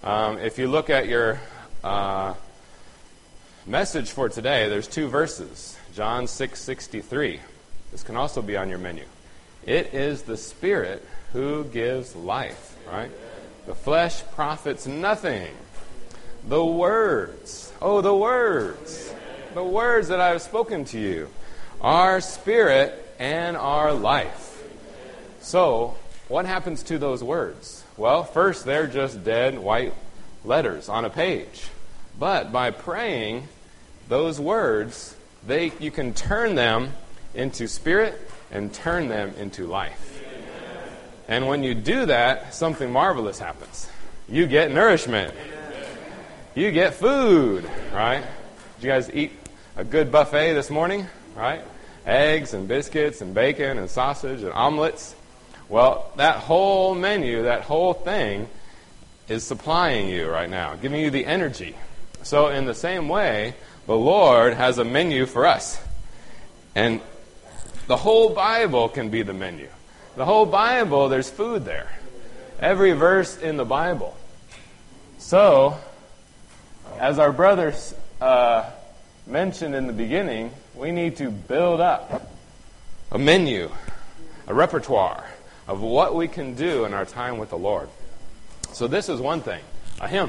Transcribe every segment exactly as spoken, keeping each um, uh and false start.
Um, if you look at your uh, message for today, there's two verses. John six sixty-three. This can also be on your menu. It is the Spirit who gives life, right? The flesh profits nothing. The words, oh, the words, the words that I have spoken to you are spirit and are life. So, what happens to those words? Well, first, they're just dead white letters on a page. But by praying, those words, they you can turn them into spirit and turn them into life. And when you do that, something marvelous happens. You get nourishment. You get food, right? Did you guys eat a good buffet this morning, right? Eggs and biscuits and bacon and sausage and omelets. Well, that whole menu, that whole thing is supplying you right now, giving you the energy. So in the same way, the Lord has a menu for us. And the whole Bible can be the menu. The whole Bible, there's food there. Every verse in the Bible. So, as our brothers uh, mentioned in the beginning, we need to build up a menu, a repertoire of what we can do in our time with the Lord. So this is one thing, a hymn.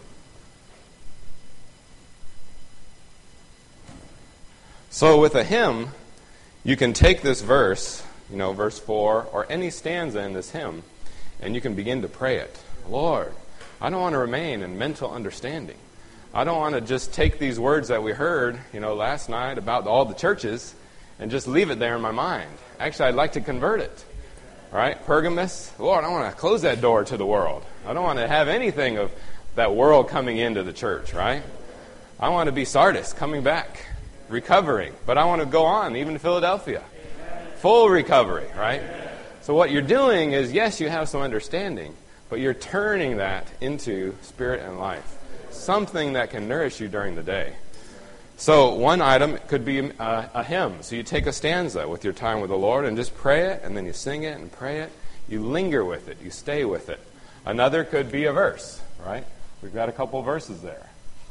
So with a hymn, you can take this verse, you know, verse four, or any stanza in this hymn, and you can begin to pray it. Lord, I don't want to remain in mental understanding. I don't want to just take these words that we heard, you know, last night about all the churches and just leave it there in my mind. Actually, I'd like to convert it. All right, Pergamos, Lord, I want to close that door to the world. I don't want to have anything of that world coming into the church, right? I want to be Sardis, coming back, recovering. But I want to go on, even to Philadelphia. Full recovery, right? So what you're doing is, yes, you have some understanding, but you're turning that into spirit and life. Something that can nourish you during the day. So one item could be a, a hymn. So you take a stanza with your time with the Lord and just pray it, and then you sing it and pray it. You linger with it. You stay with it. Another could be a verse, right? We've got a couple verses there.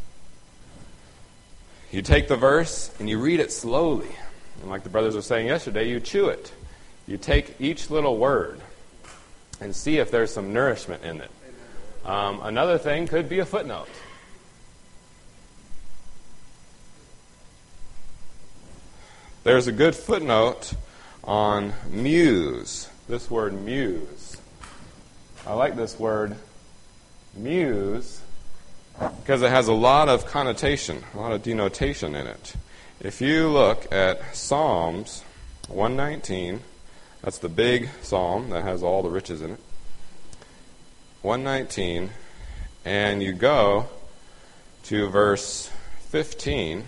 You take the verse and you read it slowly. And like the brothers were saying yesterday, you chew it. You take each little word and see if there's some nourishment in it. Um, another thing could be a footnote. There's a good footnote on muse. This word muse. I like this word muse because it has a lot of connotation, a lot of denotation in it. If you look at Psalms one nineteen, that's the big psalm that has all the riches in it. one nineteen, and you go to verse fifteen.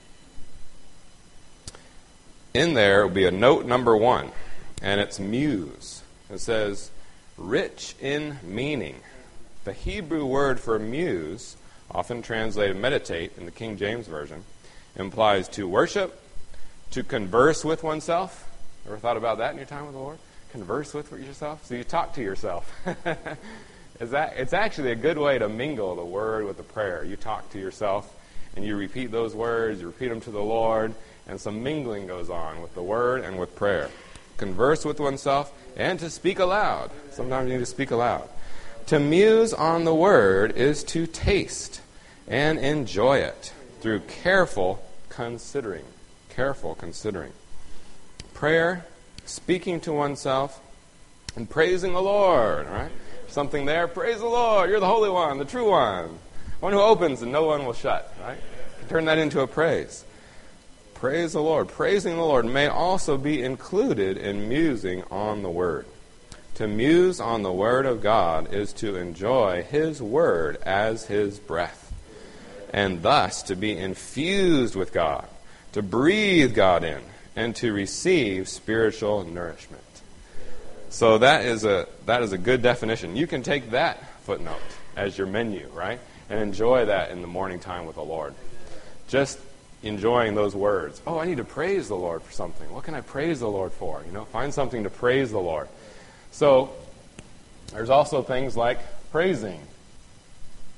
In there will be a note number one, and it's muse. It says, rich in meaning. The Hebrew word for muse, often translated meditate in the King James Version, implies to worship, to converse with oneself. Ever thought about that in your time with the Lord? Converse with yourself? So you talk to yourself. Is that, it's actually a good way to mingle the word with the prayer. You talk to yourself, and you repeat those words, you repeat them to the Lord, and some mingling goes on with the word and with prayer. Converse with oneself and to speak aloud. Sometimes you need to speak aloud. To muse on the word is to taste and enjoy it through careful considering. Careful considering. Prayer, speaking to oneself, and praising the Lord, right? Something there, praise the Lord, you're the Holy One, the true one. One who opens and no one will shut, right? Turn that into a praise. Praise the Lord. Praising the Lord may also be included in musing on the Word. To muse on the Word of God is to enjoy His Word as His breath, and thus to be infused with God, to breathe God in, and to receive spiritual nourishment. So that is a that is a good definition. You can take that footnote as your menu, right? And enjoy that in the morning time with the Lord. Just enjoying those words. Oh, I need to praise the Lord for something. What can I praise the Lord for? You know, find something to praise the Lord. So, there's also things like praising.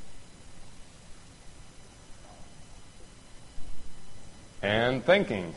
and thinking.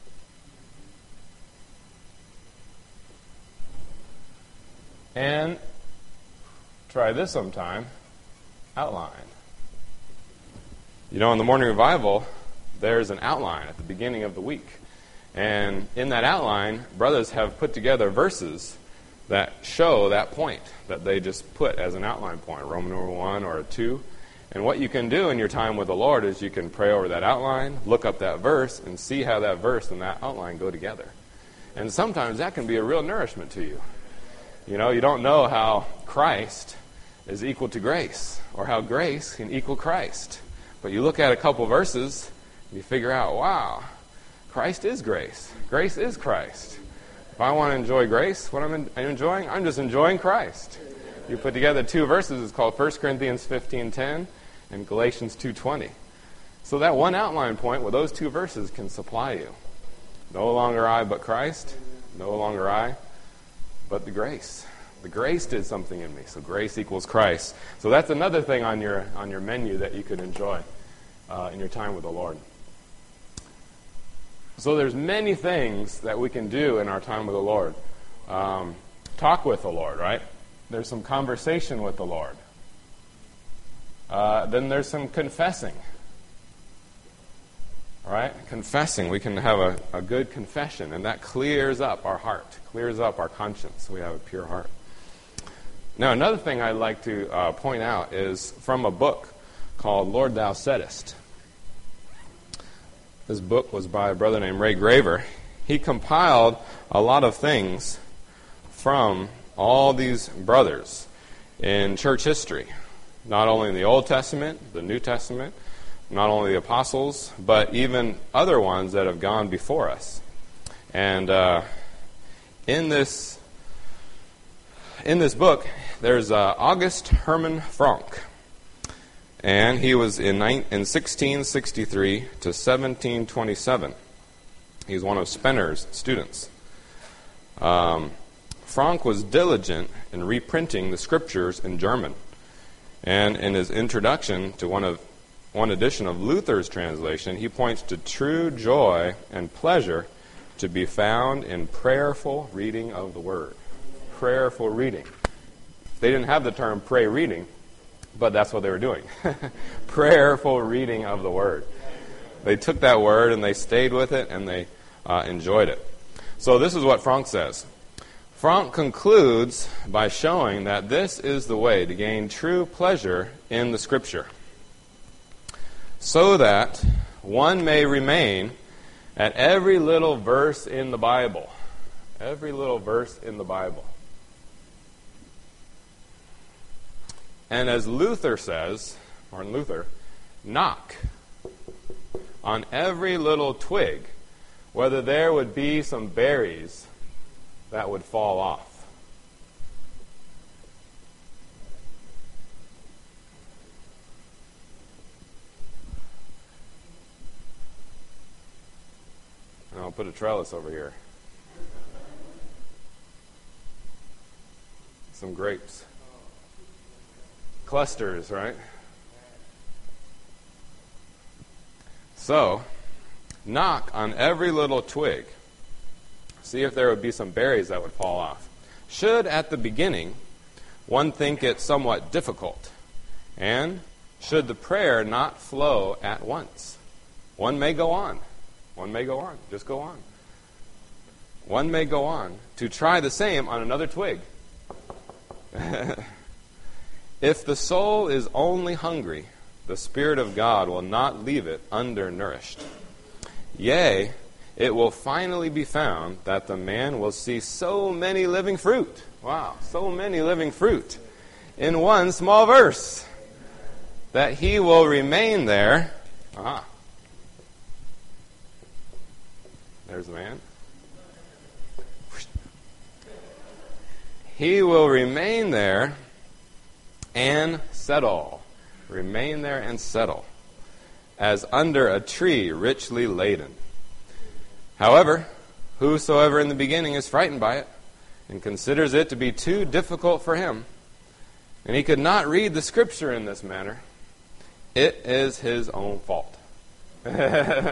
And try this sometime, outline. You know, in the morning revival, there's an outline at the beginning of the week. And in that outline, brothers have put together verses that show that point that they just put as an outline point, Roman number one or a two. And what you can do in your time with the Lord is you can pray over that outline, look up that verse, and see how that verse and that outline go together. And sometimes that can be a real nourishment to you. You know, you don't know how Christ is equal to grace, or how grace can equal Christ. But you look at a couple verses, and you figure out, wow, Christ is grace. Grace is Christ. If I want to enjoy grace, what I'm enjoying, I'm just enjoying Christ. You put together two verses, it's called First Corinthians fifteen ten and Galatians two twenty. So that one outline point with those two verses can supply you. No longer I, but Christ. No longer I, but the grace. The grace did something in me. So grace equals Christ. So that's another thing on your on your menu that you could enjoy uh, in your time with the Lord. So there's many things that we can do in our time with the Lord. Um, talk with the Lord, right? There's some conversation with the Lord. Uh, then there's some confessing. All right? Confessing. We can have a, a good confession, and that clears up our heart, clears up our conscience. We have a pure heart. Now, another thing I'd like to uh, point out is from a book called Lord Thou Saidest. This book was by a brother named Ray Graver. He compiled a lot of things from all these brothers in church history. Not only in the Old Testament, the New Testament, not only the apostles, but even other ones that have gone before us. And uh, in this in this book, there's uh, August Hermann Frank. And he was in, in sixteen sixty-three to seventeen twenty-seven. He's one of Spener's students. Um, Frank was diligent in reprinting the scriptures in German. And in his introduction to one of one edition of Luther's translation, he points to true joy and pleasure to be found in prayerful reading of the Word. Prayerful reading. They didn't have the term pray reading, but that's what they were doing. Prayerful reading of the Word. They took that Word and they stayed with it and they uh, enjoyed it. So this is what Frank says. Frank concludes by showing that this is the way to gain true pleasure in the Scripture, so that one may remain at every little verse in the Bible. Every little verse in the Bible. And as Luther says, Martin Luther, knock on every little twig, whether there would be some berries that would fall off. And I'll put a trellis over here. Some grapes. Clusters, right? So, knock on every little twig. See if there would be some berries that would fall off. Should, at the beginning, one think it somewhat difficult, and should the prayer not flow at once, one may go on. One may go on. Just go on. One may go on to try the same on another twig. If the soul is only hungry, the Spirit of God will not leave it undernourished. Yea, it will finally be found that the man will see so many living fruit. Wow, so many living fruit in one small verse that he will remain there. Aha. There's the man. He will remain there and settle. Remain there and settle, as under a tree richly laden. However, whosoever in the beginning is frightened by it, and considers it to be too difficult for him, and he could not read the Scripture in this manner, it is his own fault.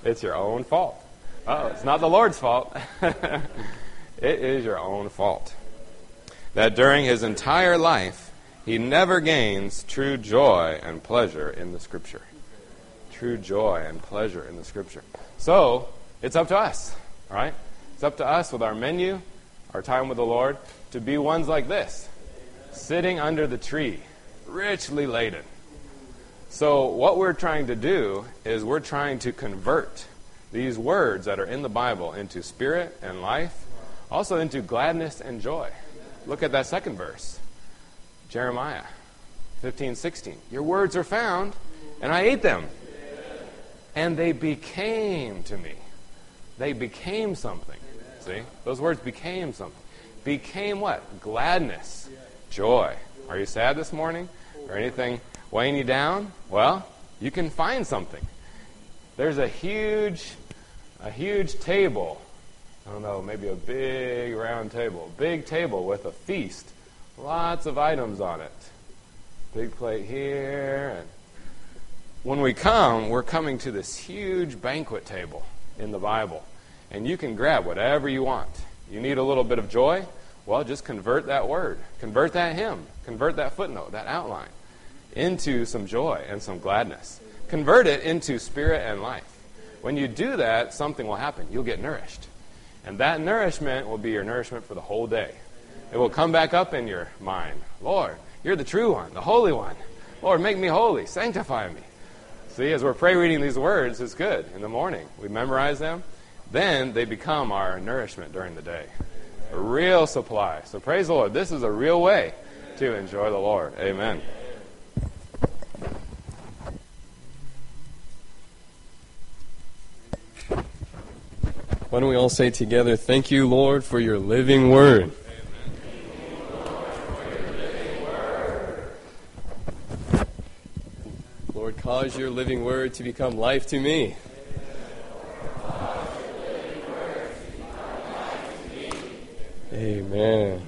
It's your own fault. Oh, it's not the Lord's fault. It is your own fault. That during his entire life, he never gains true joy and pleasure in the Scripture. True joy and pleasure in the Scripture. So, it's up to us, all right? It's up to us with our menu, our time with the Lord, to be ones like this, sitting under the tree, richly laden. So what we're trying to do is we're trying to convert these words that are in the Bible into spirit and life, also into gladness and joy. Look at that second verse. Jeremiah fifteen sixteen. Your words are found, and I ate them. And they became to me. They became something. See? Those words became something. Became what? Gladness. Joy. Are you sad this morning? Or anything weighing you down? Well, you can find something. There's a huge, a huge table. I don't know, maybe a big round table. Big table with a feast. Lots of items on it. Big plate here. And when we come, we're coming to this huge banquet table in the Bible. And you can grab whatever you want. You need a little bit of joy? Well, just convert that word. Convert that hymn. Convert that footnote, that outline, into some joy and some gladness. Convert it into spirit and life. When you do that, something will happen. You'll get nourished. And that nourishment will be your nourishment for the whole day. It will come back up in your mind. Lord, you're the true one, the holy one. Lord, make me holy. Sanctify me. See, as we're pray reading these words, it's good. In the morning, we memorize them. Then they become our nourishment during the day. A real supply. So praise the Lord. This is a real way to enjoy the Lord. Amen. Why don't we all say together, thank you, Lord, for your living word. Lord, cause your living word to become life to me. Amen.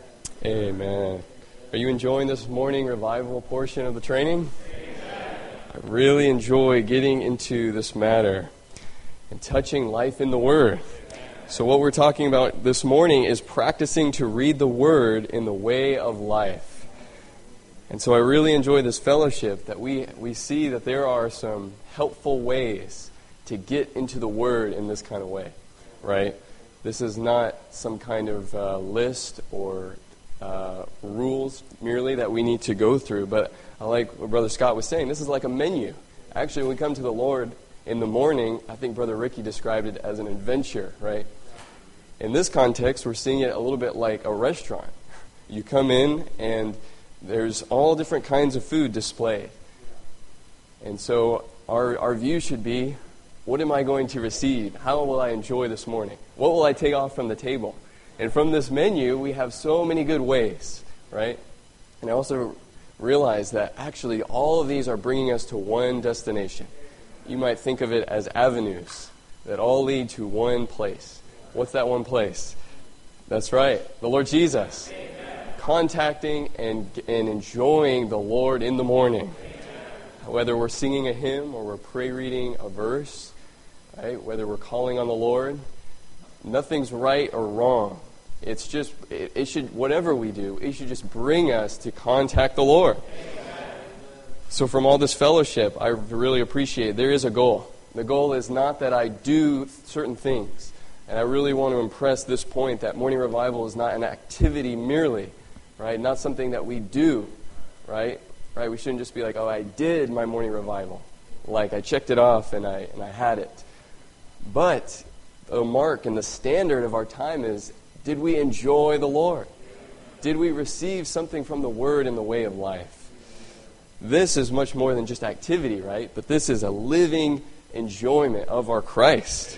Amen. Are you enjoying this morning revival portion of the training? Amen. I really enjoy getting into this matter and touching life in the Word. So what we're talking about this morning is practicing to read the Word in the way of life. And so I really enjoy this fellowship that we, we see that there are some helpful ways to get into the Word in this kind of way, right? This is not some kind of uh, list or uh, rules merely that we need to go through, but I like what Brother Scott was saying. This is like a menu. Actually, when we come to the Lord in the morning, I think Brother Ricky described it as an adventure, right? In this context, we're seeing it a little bit like a restaurant. You come in, and there's all different kinds of food displayed. And so our our view should be, what am I going to receive? How will I enjoy this morning? What will I take off from the table? And from this menu, we have so many good ways, right? And I also realize that actually all of these are bringing us to one destination. You might think of it as avenues that all lead to one place. What's that one place? That's right, the Lord Jesus. Amen. Contacting and, and enjoying the Lord in the morning. Amen. Whether we're singing a hymn or we're pray reading a verse, right? Whether we're calling on the Lord, nothing's right or wrong. It's just, it, it should, whatever we do, it should just bring us to contact the Lord. Amen. So from all this fellowship, I really appreciate there is a goal. The goal is not that I do certain things. And I really want to impress this point that morning revival is not an activity merely, right? Not something that we do, right? Right? We shouldn't just be like, oh, I did my morning revival. Like I checked it off and I and I had it. But the mark and the standard of our time is, did we enjoy the Lord? Did we receive something from the Word in the way of life? This is much more than just activity, right? But this is a living enjoyment of our Christ.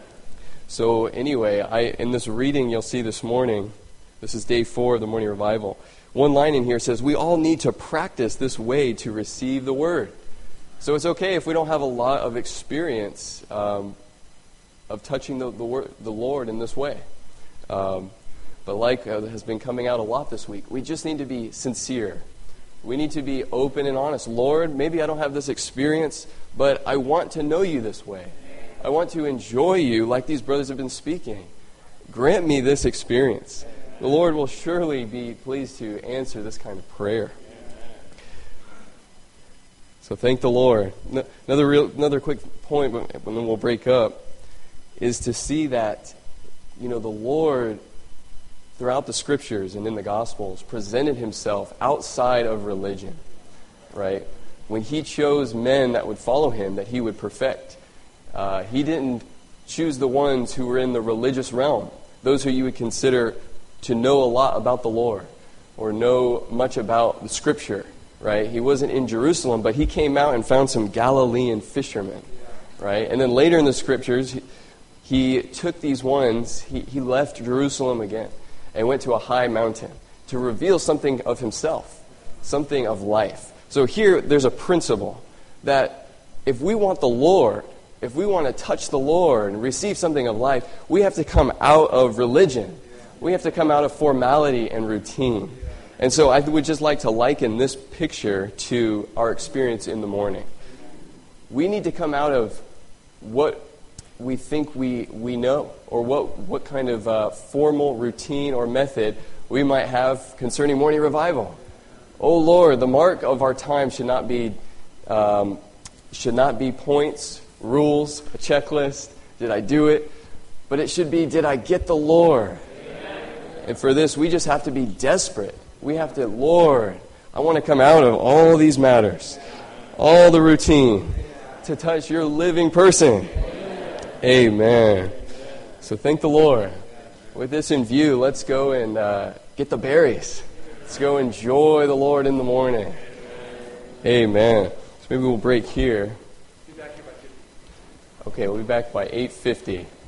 So anyway, I in this reading you'll see this morning, this is day four of the morning revival. One line in here says, we all need to practice this way to receive the Word. So it's okay if we don't have a lot of experience um, of touching the, the, word, the Lord in this way. Um, but like uh, has been coming out a lot this week, we just need to be sincere. We need to be open and honest. Lord, maybe I don't have this experience, but I want to know you this way. I want to enjoy you like these brothers have been speaking. Grant me this experience. The Lord will surely be pleased to answer this kind of prayer. So thank the Lord. Another real, another quick point, and then we'll break up, is to see that, you know, the Lord, throughout the Scriptures and in the Gospels, presented himself outside of religion, right? When he chose men that would follow him, that he would perfect, uh, he didn't choose the ones who were in the religious realm, those who you would consider to know a lot about the Lord or know much about the Scripture, right? He wasn't in Jerusalem, but he came out and found some Galilean fishermen, right? And then later in the Scriptures, he, he took these ones, he, he left Jerusalem again and went to a high mountain to reveal something of himself, something of life. So here, there's a principle that if we want the Lord, if we want to touch the Lord and receive something of life, we have to come out of religion. We have to come out of formality and routine. And so I would just like to liken this picture to our experience in the morning. We need to come out of what we think we, we know, or what, what kind of uh, formal routine or method we might have concerning morning revival. Oh Lord, the mark of our time should not be um, should not be points, rules, a checklist. Did I do it? But it should be, did I get the Lord? Amen. And for this, we just have to be desperate. We have to, Lord, I want to come out of all these matters, all the routine, to touch your living person. Amen. So thank the Lord. With this in view, let's go and uh, get the berries. Let's go enjoy the Lord in the morning. Amen. So maybe we'll break here. Okay, we'll be back by eight fifty.